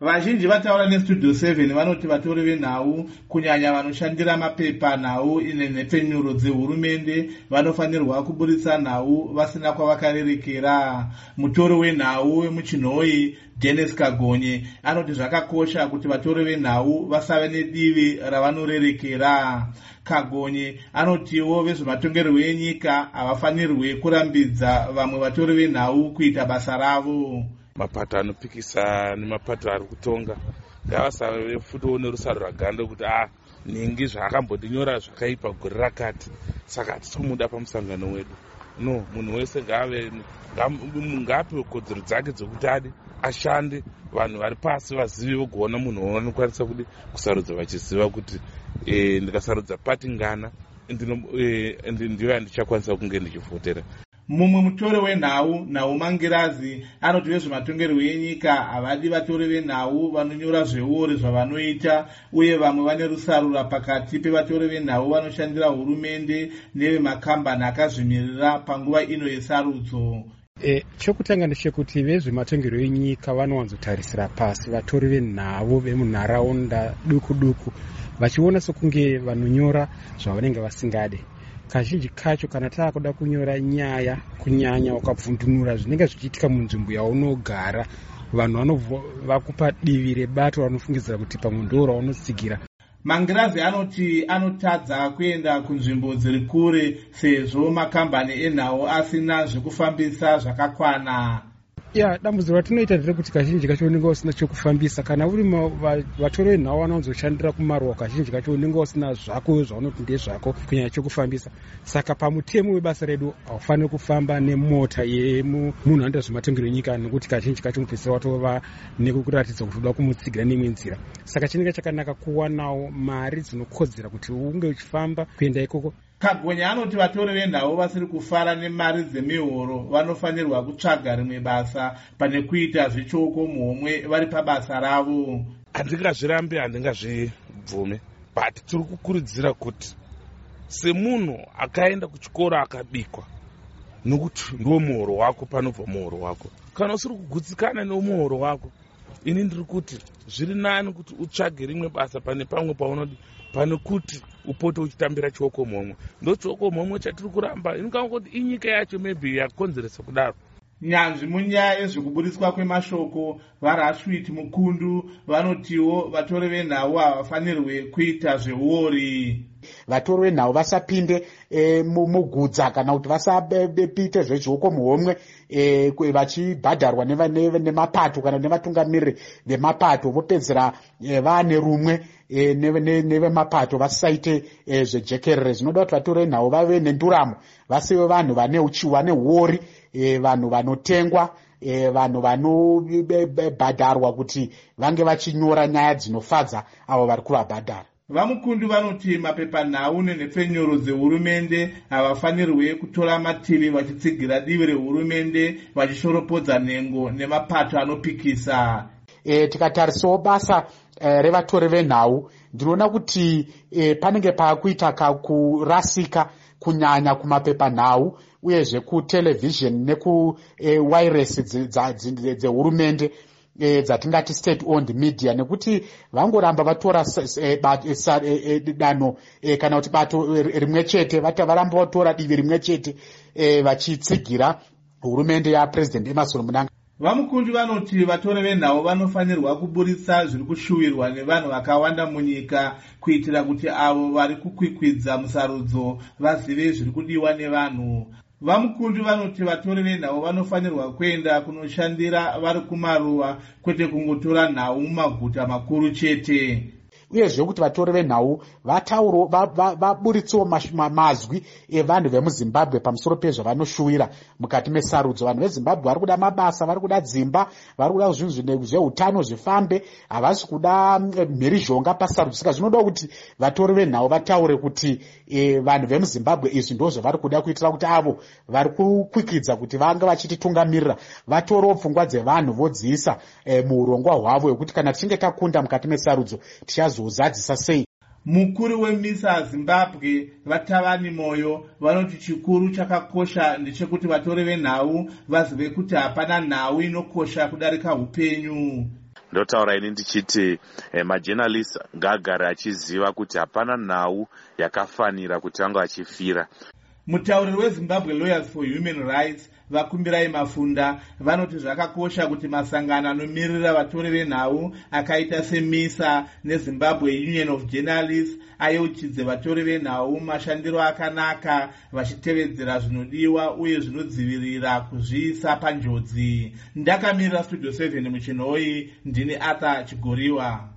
Vazhinji vataura nestudio 7 vanoti vatori venhau kunyanya vanoshandira mapepa nhau nenhepfenyuro dzehurumende vanofanirwa kuburitsa nhau vasina kwavakarerekera. Mutori wenhau wemuchinhoi Dennis Kagonye anoti zvakakosha kuti vatori venhau vasave nedivi ravanorerekera. Kagonye anotiwo vezvematongerwo enyika havafanirwi kurambidza vamwe vatori venhau kuita basa ravo. Mapato anopikisa nemapato ari kutonga ngavasave futi nerusaro rwaganda kuti ningi zvaakambondinyora zvakaipa gore rakati saka hatitomuda pamusangano wedu. No, munhu wese ngaapiwe kodzero dzake dzokuti ashande, vanhu vari pasi vazive vogoona munhu vanokwanisa kuti kusarudza vachiziva kuti ndikasarudza pati ngana ndiyo yandichakwanisa kunge ndichivhotera. Mumwe mutori wenhau Nhau Mangirazi anoti vezvematongerwo enyika havadi vatori venhau vanonyora zveuori zvavanoita, uye vamwe vane rusarura pakati pevatori venhau vanoshandira hurumende nevemakambani akazvimirira panguva ino yesarudzo. Chokutanga ndechekuti vezvematongerwo enyika vanowanzotarisira pasi vatori venhau vemunharaunda duku duku vachiona sokunge vanonyora zvavanenge vasingade. Kazhinji kacho kana taakuda kunyora nyaya kunyanya wakabvundunura zvinenge zvichiitika munzvimbo yaunogara, vanhu vakupa divi rebato vanofungidzira kuti pamwe ndo raunotsigira. Mangirazi anoti anotadza kuenda kunzvimbo dziri kure sezvo makambani enhau asina zvekufambisa zvakakwana. Dambudziko ratinoita nderekuti kazhinji kacho unenge usina chokufambisa. Kana uri vatori venhau vanozoshandira kumaruwa, kazhinji kacho unenge usina zvako zvaunoti ndezvako kunyanya chokufambisa. Saka pamutemo webasa redu haufaniri kufamba nemota yemunhu anoita zvematongerwo enyika, nekuti kazhinji kacho mupedzisira watova nekukuratidza kuti uda kumutsigira neimwe nzira. Saka chinenge chakanaka kuwanawo mari dzinokodzera kuti unge uchifamba kuenda ikoko. Kagonye anoti vatori venhau vasiri kufara nemari dzemihoro vanofanirwa kutsvaga rimwe basa pane kuita zvechoko muhomwe vari pabasa ravo. Handingazvirambi, handingazvibvume, but tiri kukurudzira kuti semunhu akaenda kuchikoro akabikwa, nokuti ndiwo muhoro wako panobva muhoro wako, kana usiri kugutsikana nemuhoro wako, ini ndiri kuti zviri nani kuti utsvage rimwe basa pane pamwe paunodi pane kuti upote uchitambira chioko momwe. Ndo chioko momwe chatiri kuramba, inokanga kuti inyika yacho maybe yakonzeresa kudaro. Nyanzvi munyaya yezvekuburiswa kwemashoko vaRashwit Mukundu vanotiwo vatori venhau havafanirwe kuita zveuori. Vatori venhau vasapinde mugudza kana kuti vasapite zvechioko muhomwe vachibhadharwa nemapato kana nevatungamiriri vemapato, vopedzera vaane rumwe nevemapato vasaite zvejekerere. Zvinoda kuti vatori venhau vave nenduramo, vasive vanhu vane uori, vanhu vanotengwa, vanhu vanobhadharwa kuti vange vachinyora nyaya dzinofadza avo vari kuvabhadhara. Vamukundu vanoti mapepanhau nenhepfenyuro dzehurumende havafanirwe kutora mativi vachitsigira divi rehurumende vachishoropodza nhengo nemapato anopikisa. Tikatarisawo basa revatori venhau, ndinoona kuti panenge paakuita kurasika kunyanya kumapepanhau uyezve kutelevhizheni nekuwiresi dzehurumende dzatingati state owned media, nekuti vangoramba vatora danho kana kuti bato rimwe chete, varamba vatora divi rimwe chete vachitsigira hurumende yaPresident Emmerson Mnangagwa. Vamukundu vanoti vatori venhau vanofanirwa kuburitsa zviri kushuvirwa nevanhu vakawanda munyika kuitira kuti avo vari kukwikwidza musarudzo vazive zviri kudiwa nevanhu. Vamukundu vanoti vatori venhau vanofanirwa kuenda kunoshandira vari kumaruwa kwete kungotora nhau mumaguta makuru chete. Uyezve kuti vatori venhau vaburitsewo mazwi evanhu vemuZimbabwe pamusoro pezvavanoshuwira mukati mesarudzo. Vanhu veZimbabwe vari kuda mabasa, vari kuda dzimba, vari kuda zvinhu zveutano zvifambe, havasi kuda mhirizhonga pasarudzo. Saka zvinoda kuti vatori venhau vataure kuti vanhu vemuZimbabwe izvi ndozvo vari kuda, kuitira kuti avo vari kukwikwidza kuti vanga vachititungamirira vatorewo pfungwa dzevanhu vodziisa muurongwa hwavo hwekuti kana tichinge takunda mukati mesarudzo tichazozadzisa sei. Mukuru weMISA Zimbabwe Vatavani Moyo vanoti chikuru chakakosha ndechekuti vatori venhau vazive kuti hapana nhau inokosha kudarika upenyu. ndotaura ini ndichiti majournalist ngaagare achiziva kuti hapana nhau yakafanira kuti vanga vachifira. Mutauriri weZimbabwe Lawyers for Human Rights Vakumbirai Mafunda vanoti zvakakosha kuti masangano anomirira vatori venhau akaita seMISA neZimbabwe Union of Journalists ayeuchidze vatori venhau mashandiro akanaka vachitevedzera zvinodiwa uye zvinodzivirira kuzviisa panjodzi. Ndakamirira Studio 7 muchinhoi, ndini Arthur Chigoriwa.